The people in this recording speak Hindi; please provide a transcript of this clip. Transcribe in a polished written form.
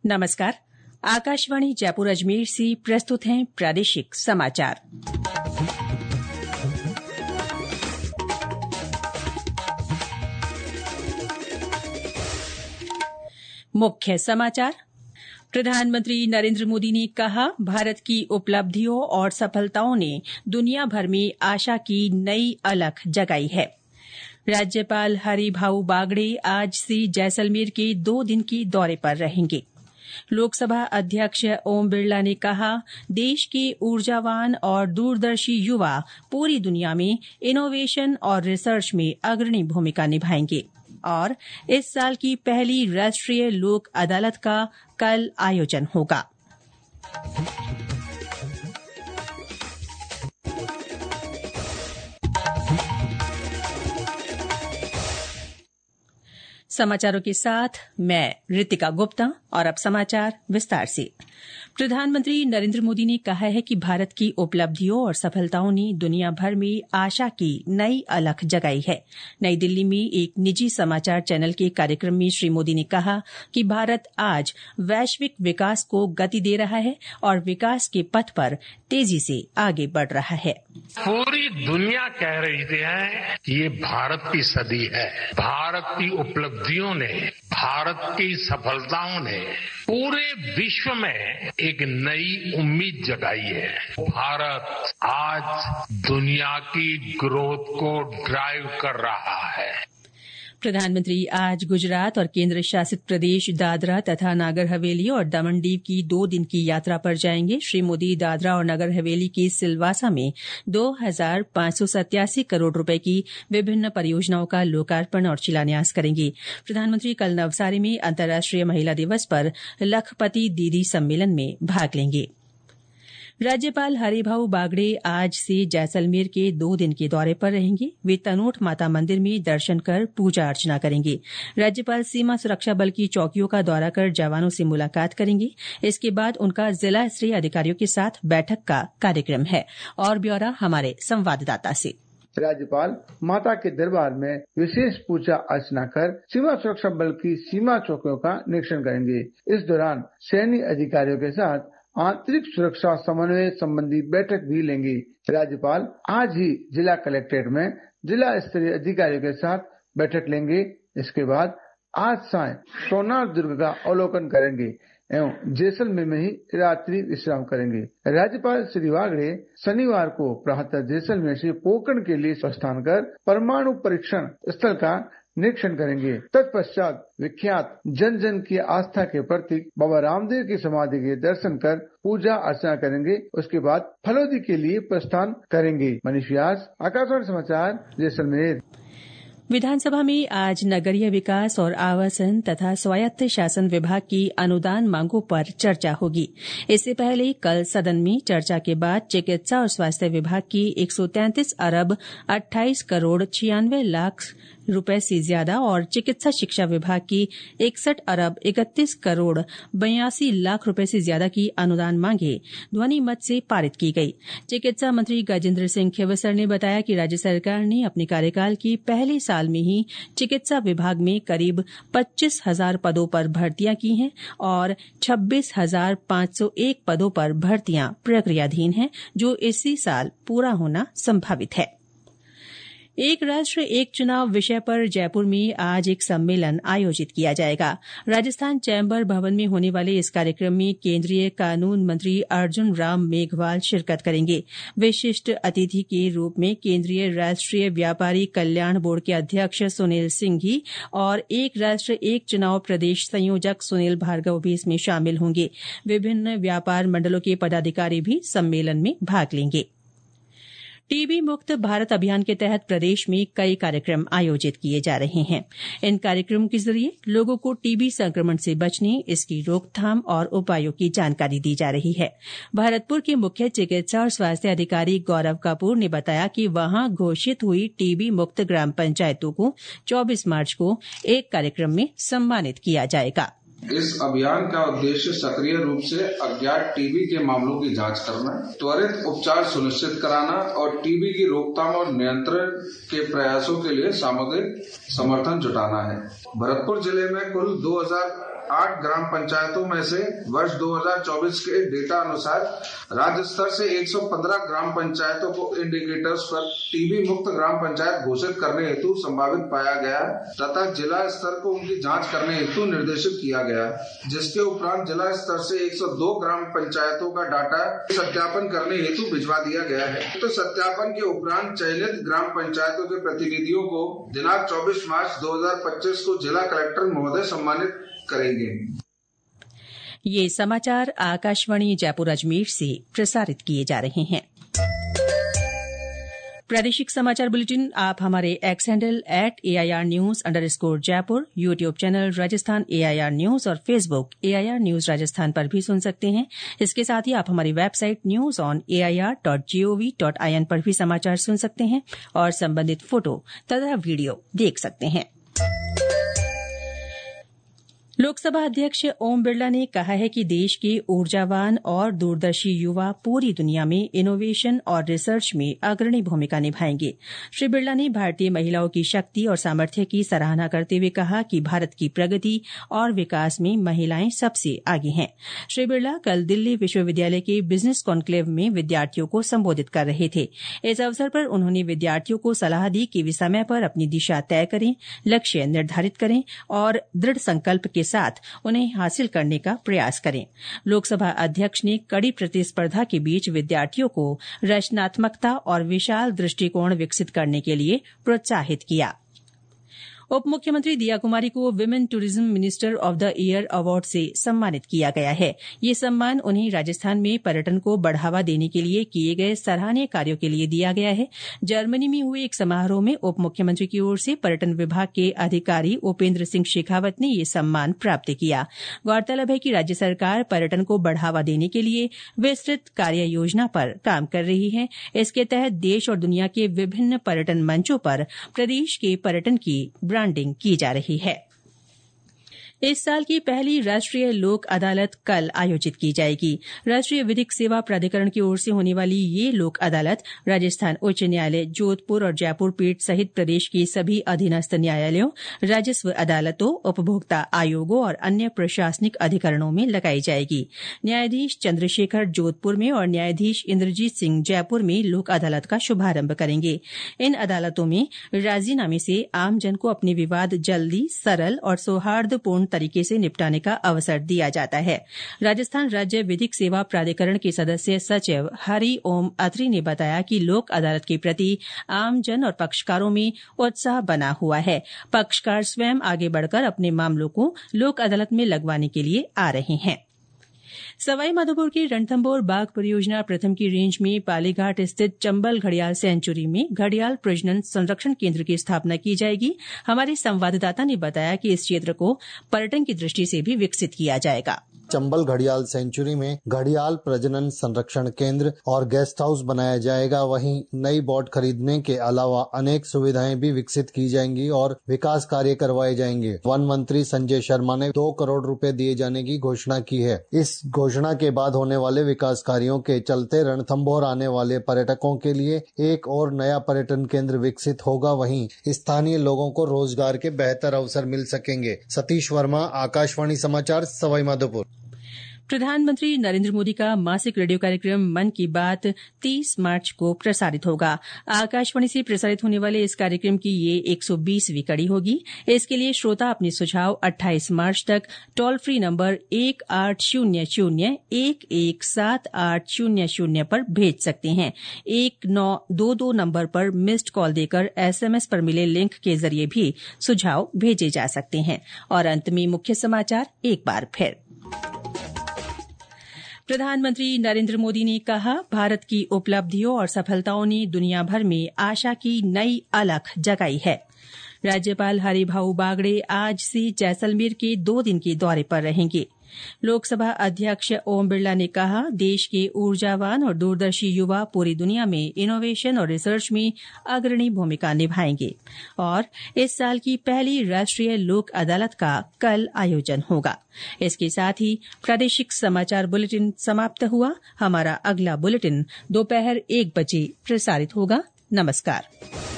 नमस्कार। आकाशवाणी जयपुर अजमेर से प्रस्तुत हैं प्रादेशिक समाचार। मुख्य समाचार। प्रधानमंत्री नरेंद्र मोदी ने कहा, भारत की उपलब्धियों और सफलताओं ने दुनिया भर में आशा की नई अलख जगाई है। राज्यपाल हरिभाऊ बागड़े आज से जैसलमेर के 2 दिन के दौरे पर रहेंगे। लोकसभा अध्यक्ष ओम बिरला ने कहा, देश के ऊर्जावान और दूरदर्शी युवा पूरी दुनिया में इनोवेशन और रिसर्च में अग्रणी भूमिका निभाएंगे। और इस साल की पहली राष्ट्रीय लोक अदालत का कल आयोजन होगा। समाचारों के साथ मैं रितिका गुप्ता। और अब समाचार विस्तार से। प्रधानमंत्री नरेंद्र मोदी ने कहा है कि भारत की उपलब्धियों और सफलताओं ने दुनिया भर में आशा की नई अलख जगाई है। नई दिल्ली में एक निजी समाचार चैनल के कार्यक्रम में श्री मोदी ने कहा कि भारत आज वैश्विक विकास को गति दे रहा है और विकास के पथ पर तेजी से आगे बढ़ रहा है। पूरी दुनिया कह रही है कि ये भारत की सदी है। भारत की उपलब्धियों ने, भारत की सफलताओं ने पूरे विश्व में एक नई उम्मीद जगाई है। भारत आज दुनिया की ग्रोथ को ड्राइव कर रहा है। प्रधानमंत्री आज गुजरात और केंद्र शासित प्रदेश दादरा तथा नागर हवेली और दमन दीव की 2 दिन की यात्रा पर जाएंगे। श्री मोदी दादरा और नगर हवेली के सिलवासा में 2,587 करोड़ रुपए की विभिन्न परियोजनाओं का लोकार्पण और शिलान्यास करेंगे। प्रधानमंत्री कल नवसारी में अंतर्राष्ट्रीय महिला दिवस पर लखपति दीदी सम्मेलन में भाग लेंगे। राज्यपाल हरिभाऊ बागड़े आज से जैसलमेर के 2 दिन के दौरे पर रहेंगे। वे तनोट माता मंदिर में दर्शन कर पूजा अर्चना करेंगे। राज्यपाल सीमा सुरक्षा बल की चौकियों का दौरा कर जवानों से मुलाकात करेंगे। इसके बाद उनका जिला स्तरीय अधिकारियों के साथ बैठक का कार्यक्रम है। और ब्यौरा हमारे संवाददाता से। राज्यपाल माता के दरबार में विशेष पूजा अर्चना कर सीमा सुरक्षा बल की सीमा चौकियों का निरीक्षण करेंगे। इस दौरान सैन्य अधिकारियों के साथ आंतरिक सुरक्षा समन्वय संबंधी बैठक भी लेंगे। राज्यपाल आज ही जिला कलेक्ट्रेट में जिला स्तरीय अधिकारियों के साथ बैठक लेंगे। इसके बाद आज सायं सोनार दुर्ग का अवलोकन करेंगे एवं जैसलमेर में ही रात्रि विश्राम करेंगे। राज्यपाल श्री बागड़े शनिवार को प्रातः जैसलमेर से पोखरण के लिए प्रस्थान कर परमाणु परीक्षण स्थल का निरीक्षण करेंगे। तत्पश्चात विख्यात जन जन की आस्था के प्रतीक बाबा रामदेव की समाधि के दर्शन कर पूजा अर्चना करेंगे। उसके बाद फलोदी के लिए प्रस्थान करेंगे। मनीष व्यास, आकाशवाणी समाचार, जैसलमेर। विधानसभा में आज नगरीय विकास और आवासन तथा स्वायत्त शासन विभाग की अनुदान मांगों पर चर्चा होगी। इससे पहले कल सदन में चर्चा के बाद चिकित्सा और स्वास्थ्य विभाग की 133 अरब 28 करोड़ 96 लाख रुपए से ज्यादा और चिकित्सा शिक्षा विभाग की 61 अरब 31 करोड़ 82 लाख रुपए से ज्यादा की अनुदान मांगे ध्वनि मत से पारित की गई। चिकित्सा मंत्री गजेंद्र सिंह खींवसर ने बताया कि राज्य सरकार ने अपने कार्यकाल के पहले साल में ही चिकित्सा विभाग में करीब 25,000 पदों पर भर्तियां की हैं और 26,501 पदों पर भर्तियां प्रक्रियाधीन हैं, जो इसी साल पूरा होना संभावित है। एक राष्ट्र एक चुनाव विषय पर जयपुर में आज एक सम्मेलन आयोजित किया जाएगा। राजस्थान चैम्बर भवन में होने वाले इस कार्यक्रम में केंद्रीय कानून मंत्री अर्जुन राम मेघवाल शिरकत करेंगे। विशिष्ट अतिथि के रूप में केंद्रीय राष्ट्रीय व्यापारी कल्याण बोर्ड के अध्यक्ष सुनील सिंघी और एक राष्ट्र एक चुनाव प्रदेश संयोजक सुनील भार्गव भी इसमें शामिल होंगे। विभिन्न व्यापार मंडलों के पदाधिकारी भी सम्मेलन में भाग लेंगे। टीबी मुक्त भारत अभियान के तहत प्रदेश में कई कार्यक्रम आयोजित किए जा रहे हैं। इन कार्यक्रमों के जरिए लोगों को टीबी संक्रमण से बचने, इसकी रोकथाम और उपायों की जानकारी दी जा रही है। भरतपुर के मुख्य चिकित्सा और स्वास्थ्य अधिकारी गौरव कपूर ने बताया कि वहां घोषित हुई टीबी मुक्त ग्राम पंचायतों को 24 मार्च को एक कार्यक्रम में सम्मानित किया जाएगा। इस अभियान का उद्देश्य सक्रिय रूप से अज्ञात टीबी के मामलों की जांच करना, त्वरित उपचार सुनिश्चित कराना और टीबी की रोकथाम और नियंत्रण के प्रयासों के लिए सामग्रिक समर्थन जुटाना है। भरतपुर जिले में कुल 8 ग्राम पंचायतों में से वर्ष 2024 के डेटा अनुसार राज्य स्तर से 115 ग्राम पंचायतों को इंडिकेटर्स पर टीबी मुक्त ग्राम पंचायत घोषित करने हेतु संभावित पाया गया तथा जिला स्तर को उनकी जांच करने हेतु निर्देशित किया गया, जिसके उपरांत जिला स्तर से 102 ग्राम पंचायतों का डाटा सत्यापन करने हेतु भिजवा दिया गया है। तो सत्यापन के उपरांत चयनित ग्राम पंचायतों के प्रतिनिधियों को दिनांक 24 मार्च 2025 को जिला कलेक्टर महोदय सम्मानित करेंगे। ये समाचार आकाशवाणी जयपुर अजमेर से प्रसारित किए जा रहे हैं। प्रादेशिक समाचार बुलेटिन आप हमारे एक्स हैंडल @AIRnews_जयपुर, YouTube channel Rajasthan AIR news और फेसबुक AIR न्यूज राजस्थान पर भी सुन सकते हैं। इसके साथ ही आप हमारी वेबसाइट newsonair.gov.in पर भी समाचार सुन सकते हैं और संबंधित फोटो तथा वीडियो देख सकते हैं। लोकसभा अध्यक्ष ओम बिरला ने कहा है कि देश के ऊर्जावान और दूरदर्शी युवा पूरी दुनिया में इनोवेशन और रिसर्च में अग्रणी भूमिका निभाएंगे। श्री बिरला ने भारतीय महिलाओं की शक्ति और सामर्थ्य की सराहना करते हुए कहा कि भारत की प्रगति और विकास में महिलाएं सबसे आगे हैं। श्री बिरला कल दिल्ली विश्वविद्यालय के बिजनेस कॉन्क्लेव में विद्यार्थियों को संबोधित कर रहे थे। इस अवसर पर उन्होंने विद्यार्थियों को सलाह दी कि वे समय पर अपनी दिशा तय करें, लक्ष्य निर्धारित करें और दृढ़ संकल्प के साथ उन्हें हासिल करने का प्रयास करें। लोकसभा अध्यक्ष ने कड़ी प्रतिस्पर्धा के बीच विद्यार्थियों को रचनात्मकता और विशाल दृष्टिकोण विकसित करने के लिए प्रोत्साहित किया। उप मुख्यमंत्री दिया कुमारी को women tourism minister of the year award से सम्मानित किया गया है। ये सम्मान उन्हें राजस्थान में पर्यटन को बढ़ावा देने के लिए किए गए सराहनीय कार्यों के लिए दिया गया है। जर्मनी में हुए एक समारोह में उप मुख्यमंत्री की ओर से पर्यटन विभाग के अधिकारी उपेंद्र सिंह शेखावत ने ये सम्मान प्राप्त किया। गौरतलब है कि राज्य सरकार पर्यटन को बढ़ावा देने के लिए विस्तृत कार्य योजना पर काम कर रही है। इसके तहत देश और दुनिया के विभिन्न पर्यटन मंचों पर प्रदेश के पर्यटन की ब्रांडिंग की जा रही है। इस साल की पहली राष्ट्रीय लोक अदालत कल आयोजित की जाएगी। राष्ट्रीय विधिक सेवा प्राधिकरण की ओर से होने वाली ये लोक अदालत राजस्थान उच्च न्यायालय, जोधपुर और जयपुर पीठ सहित प्रदेश के सभी अधीनस्थ न्यायालयों, राजस्व अदालतों, उपभोक्ता आयोगों और अन्य प्रशासनिक अधिकरणों में लगाई जाएगी। न्यायाधीश चंद्रशेखर जोधपुर में और न्यायाधीश इंद्रजीत सिंह जयपुर में लोक अदालत का शुभारंभ करेंगे। इन अदालतों में राजीनामे से आमजन को अपने विवाद जल्दी, सरल और सौहार्दपूर्ण तरीके से निपटाने का अवसर दिया जाता है। राजस्थान राज्य विधिक सेवा प्राधिकरण के सदस्य सचिव हरि ओम अत्री ने बताया कि लोक अदालत के प्रति आमजन और पक्षकारों में उत्साह बना हुआ है। पक्षकार स्वयं आगे बढ़कर अपने मामलों को लोक अदालत में लगवाने के लिए आ रहे हैं। सवाईमाधोपुर के रणथंभौर बाघ परियोजना प्रथम की रेंज में पालीघाट स्थित चंबल घड़ियाल सेंचुरी में घड़ियाल प्रजनन संरक्षण केंद्र की स्थापना की जाएगी। हमारे संवाददाता ने बताया कि इस क्षेत्र को पर्यटन की दृष्टि से भी विकसित किया जाएगा। चंबल घड़ियाल सेंचुरी में घड़ियाल प्रजनन संरक्षण केंद्र और गेस्ट हाउस बनाया जाएगा। वहीं नई बोट खरीदने के अलावा अनेक सुविधाएं भी विकसित की जाएंगी और विकास कार्य करवाए जाएंगे। वन मंत्री संजय शर्मा ने 2 करोड़ रुपए दिए जाने की घोषणा की है। इस घोषणा के बाद होने वाले विकास कार्यों के चलते रणथंभौर आने वाले पर्यटकों के लिए एक और नया पर्यटन केंद्र विकसित होगा। वहीं स्थानीय लोगों को रोजगार के बेहतर अवसर मिल सकेंगे। सतीश वर्मा, आकाशवाणी समाचार, सवाईमाधोपुर। प्रधानमंत्री नरेंद्र मोदी का मासिक रेडियो कार्यक्रम मन की बात 30 मार्च को प्रसारित होगा। आकाशवाणी से प्रसारित होने वाले इस कार्यक्रम की ये 120वीं कड़ी होगी। इसके लिए श्रोता अपने सुझाव 28 मार्च तक टोल फ्री नंबर 1800-117800 पर भेज सकते हैं। 1922 नंबर पर मिस्ड कॉल देकर SMS पर मिले लिंक के जरिए भी सुझाव भेजे जा सकते हैं। और अंत में मुख्य समाचार एक बार फिर। प्रधानमंत्री नरेंद्र मोदी ने कहा, भारत की उपलब्धियों और सफलताओं ने दुनिया भर में आशा की नई अलख जगाई है। राज्यपाल हरिभाऊ बागड़े आज से जैसलमेर के 2 दिन के दौरे पर रहेंगे। लोकसभा अध्यक्ष ओम बिरला ने कहा, देश के ऊर्जावान और दूरदर्शी युवा पूरी दुनिया में इनोवेशन और रिसर्च में अग्रणी भूमिका निभाएंगे। और इस साल की पहली राष्ट्रीय लोक अदालत का कल आयोजन होगा। इसके साथ ही प्रादेशिक समाचार बुलेटिन समाप्त हुआ। हमारा अगला बुलेटिन दोपहर 1 बजे प्रसारित होगा। नमस्कार।